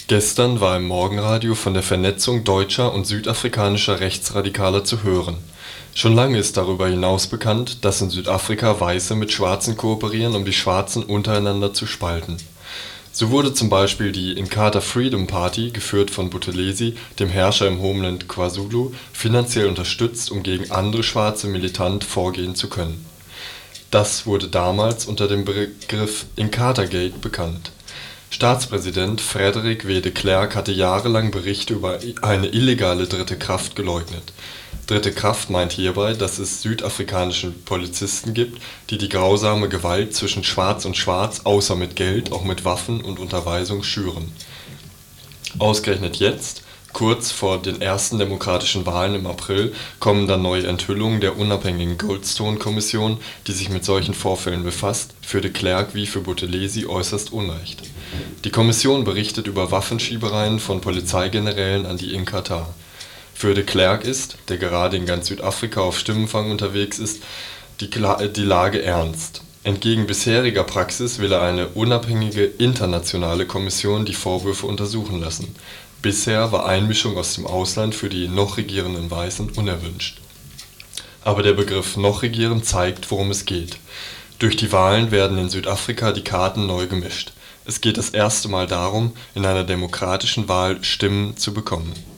Gestern war im Morgenradio von der Vernetzung deutscher und südafrikanischer Rechtsradikaler zu hören. Schon lange ist darüber hinaus bekannt, dass in Südafrika Weiße mit Schwarzen kooperieren, um die Schwarzen untereinander zu spalten. So wurde zum Beispiel die Inkatha Freedom Party, geführt von Buthelezi, dem Herrscher im Homeland KwaZulu, finanziell unterstützt, um gegen andere Schwarze militant vorgehen zu können. Das wurde damals unter dem Begriff Inkatha-Gate bekannt. Staatspräsident Frederick W. de Klerk hatte jahrelang Berichte über eine illegale dritte Kraft geleugnet. Dritte Kraft meint hierbei, dass es südafrikanische Polizisten gibt, die die grausame Gewalt zwischen Schwarz und Schwarz außer mit Geld auch mit Waffen und Unterweisung schüren. Ausgerechnet jetzt, kurz vor den ersten demokratischen Wahlen im April, kommen dann neue Enthüllungen der unabhängigen Goldstone-Kommission, die sich mit solchen Vorfällen befasst, für de Klerk wie für Buthelezi äußerst unrecht. Die Kommission berichtet über Waffenschiebereien von Polizeigenerälen an die Inkatha. Für de Klerk ist, der gerade in ganz Südafrika auf Stimmenfang unterwegs ist, die Lage ernst. Entgegen bisheriger Praxis will er eine unabhängige internationale Kommission die Vorwürfe untersuchen lassen. Bisher war Einmischung aus dem Ausland für die noch regierenden Weißen unerwünscht. Aber der Begriff noch regieren zeigt, worum es geht. Durch die Wahlen werden in Südafrika die Karten neu gemischt. Es geht das erste Mal darum, in einer demokratischen Wahl Stimmen zu bekommen